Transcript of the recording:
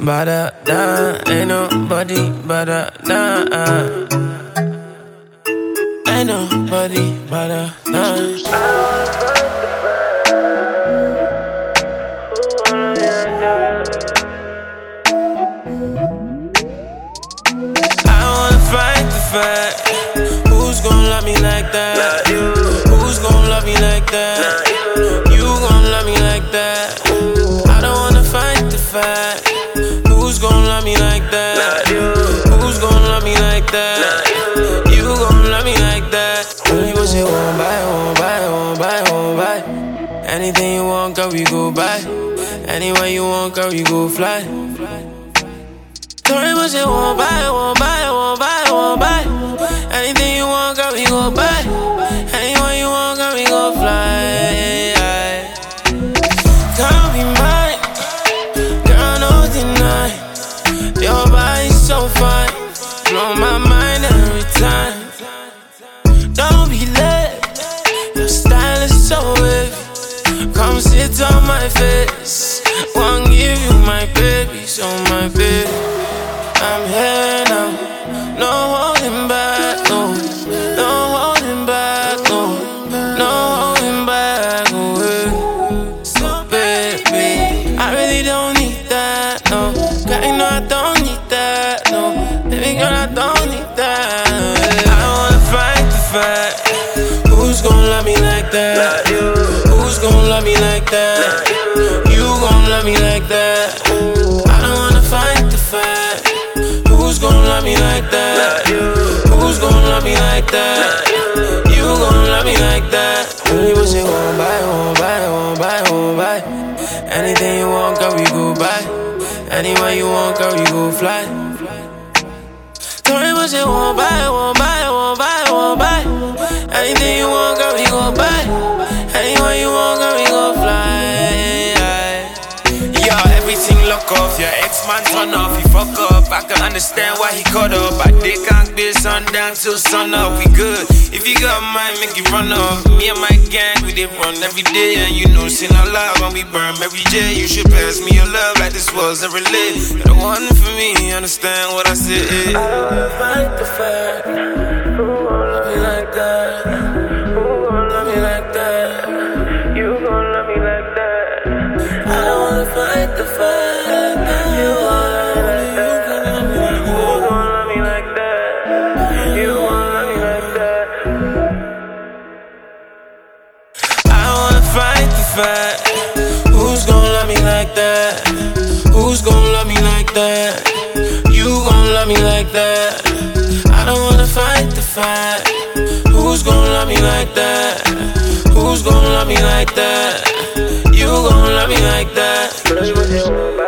Ba-da-da, ain't nobody ba-da-da. Ain't nobody ba-da-da. Fight the fight. Who's gon' love me like that? Who's gon' love me like that? You gon' love me like that? I don't wanna fight the fight. Who's gon' love me like that? Who's gon' love me like that? You gon' love me like that? Only what you want, buy, won't buy, won't buy, won't buy. Anything you want, girl, we go buy. Anywhere you want, girl, we go fly. Tell me what you want, buy, won't buy, won't buy, won't buy. Anything you want, girl, we go buy. Anywhere you want, girl, we go fly. Girl, be mine, girl, no deny. Your body's so fine, blow my mind every time. Don't be late, your style is so heavy. Come sit on my face, won't give you my baby, so my baby. I'm here now, no holding back, no, no holding back, no, no holding back, away. So baby, I really don't need that, no. Girl, you know I don't need that, no. Baby girl, I don't need that. I don't wanna fight the fight. Who's gon' love me like that? Who's gon' love me like that? You gon' love me like that? I don't wanna fight the fight. Who's gon' love me like that? Who's gon' love me like that? You gon' love me like that? Only what you want, buy, won't buy, won't buy, won't buy. Anything you want, girl, we go buy. Anywhere you want, girl, we go fly. Tell me what you want, buy, won't buy, won't buy, won't buy. Anything you want, girl, we go buy. Anywhere you want, girl, we go fly. Everything lock off, your ex-man turn off, he fuck up. I can understand why he caught up. I did can't be sundown till sun up, we good. If you got mine, make it run off. Me and my gang, we did run every day. And you know, sin our love when we burn every day. You should pass me your love like this was a relay. You're the one for me, understand what I said. I don't wanna fight the fight. Who gon' love me like that? Who gon' love me like that? You gon' love me like that? I don't wanna fight the fight. You gon' love me like that? You gon' love me like that? I don't wanna fight the fight. Who's gon' love me like that? Who's gon' love me like that? You gon' love me like that? I don't wanna fight the fight. Who's gon' love me like that? Who's gon' love me like that? You gon' love me like that?